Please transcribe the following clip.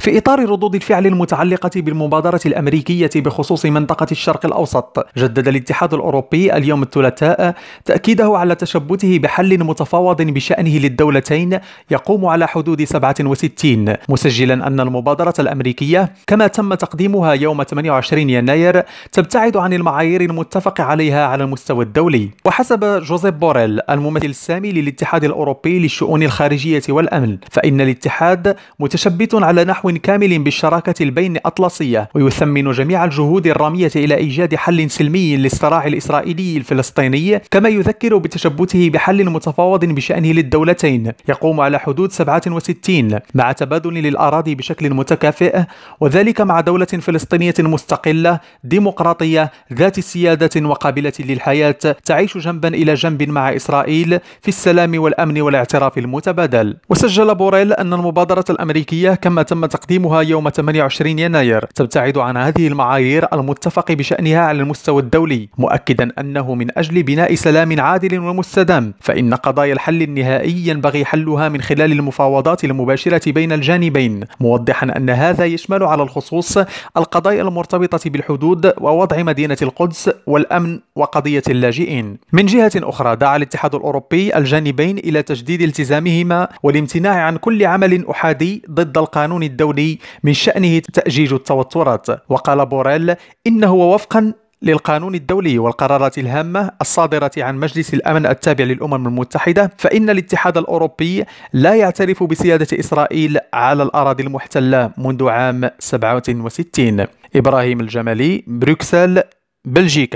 في إطار ردود الفعل المتعلقة بالمبادرة الأمريكية بخصوص منطقة الشرق الأوسط، جدد الاتحاد الأوروبي اليوم الثلاثاء تأكيده على تشبثه بحل متفاوض بشأنه للدولتين يقوم على حدود 67، مسجلا أن المبادرة الأمريكية كما تم تقديمها يوم 28 يناير تبتعد عن المعايير المتفق عليها على المستوى الدولي. وحسب جوزيف بوريل الممثل السامي للاتحاد الأوروبي للشؤون الخارجية والأمن، فإن الاتحاد متشبث على نحو كامل بالشراكة البين أطلسية، ويثمن جميع الجهود الرامية إلى إيجاد حل سلمي للصراع الإسرائيلي الفلسطيني، كما يذكر بتشبثه بحل متفاوض بشأنه للدولتين يقوم على حدود 67 مع تبادل للأراضي بشكل متكافئ، وذلك مع دولة فلسطينية مستقلة ديمقراطية ذات سيادة وقابلة للحياة تعيش جنبا إلى جنب مع إسرائيل في السلام والأمن والاعتراف المتبادل. وسجل بوريل أن المبادرة الأمريكية كما تم تقديمها يوم 28 يناير تبتعد عن هذه المعايير المتفق بشأنها على المستوى الدولي، مؤكدا أنه من أجل بناء سلام عادل ومستدام، فإن قضايا الحل النهائي ينبغي حلها من خلال المفاوضات المباشرة بين الجانبين، موضحا أن هذا يشمل على الخصوص القضايا المرتبطة بالحدود ووضع مدينة القدس والأمن وقضية اللاجئين. من جهة أخرى، دعا الاتحاد الأوروبي الجانبين إلى تجديد التزامهما والامتناع عن كل عمل أحادي ضد القانون الدولي من شأنه تأجيج التوترات. وقال بوريل إنه وفقا للقانون الدولي والقرارات الهامة الصادرة عن مجلس الأمن التابع للأمم المتحدة، فإن الاتحاد الأوروبي لا يعترف بسيادة إسرائيل على الأراضي المحتلة منذ عام 67. إبراهيم الجمالي، بروكسل، بلجيكا.